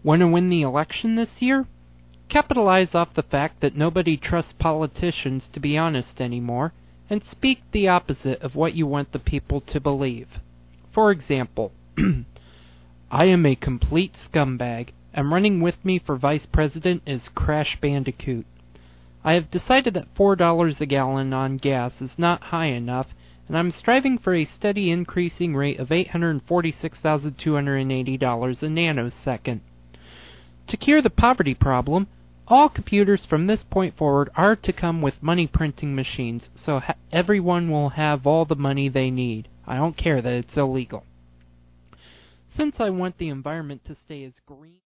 Want to win the election this year? Capitalize off the fact that nobody trusts politicians to be honest anymore, and speak the opposite of what you want the people to believe. For example, I am a complete scumbag, and running with me for vice president is Crash Bandicoot. I have decided that $4 a gallon on gas is not high enough, and I'm striving for a steady increasing rate of $846,280 a nanosecond. To cure the poverty problem, all computers from this point forward are to come with money printing machines, so everyone will have all the money they need. I don't care that it's illegal. Since I want the environment to stay as green